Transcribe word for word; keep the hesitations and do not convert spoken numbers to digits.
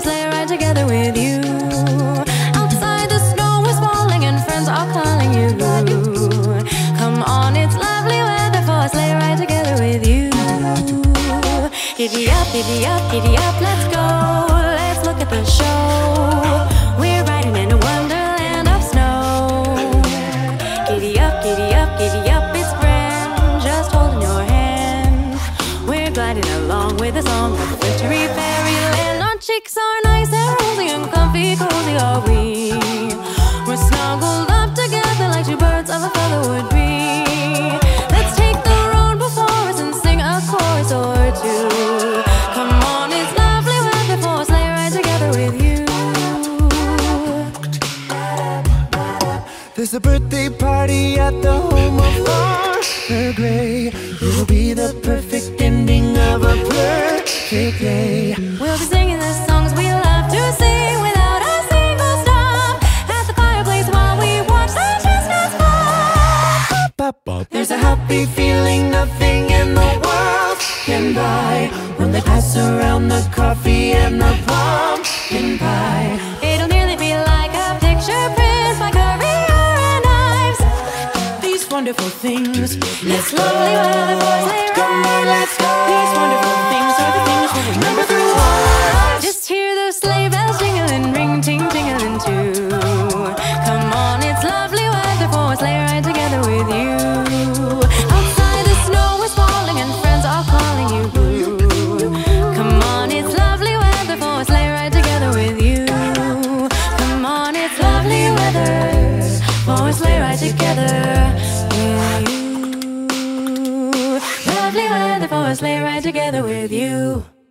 a sleigh ride together with you. Outside the snow is falling and friends are calling you. Come on, it's lovely weather for a sleigh ride together with you. Giddy up, giddy up, giddy up, let's go. Let's look at the show. We're riding in a wonderland of snow. Giddy up, giddy up, giddy up, it's grand, just holding your hand. We're gliding along with a song of wintry fairyland. Our cheeks are nice and rosy and comfy, cozy are we. We're snuggled up together like two birds of a feather would be. Let's take the road before us and sing a chorus or two. Come on, it's lovely weather for a sleigh ride together with you. There's a birthday party at the home of Farmer Gray. It'll be the perfect ending of a perfect day. We'll be singing the songs we love to sing without a single stop at the fireplace while we watch the chestnuts pop. There's a happy feeling nothing in the world can buy when they pass around the coffee and the pumpkin pie. It'll nearly be like a picture print by Currier and Ives. These wonderful things, It's lovely weather for a sleigh ride. come on, let's go. These wonderful things are the things we'll remember through life. Just hear those sleigh bells jingling, ring, ting, tingling too. Come on, it's lovely weather for a sleigh ride together with you. Outside the snow is falling and friends are calling you. Come on, it's lovely weather for a sleigh ride together with you. Come on, it's lovely weather for a sleigh ride together with you. Lovely weather for a sleigh ride together with you.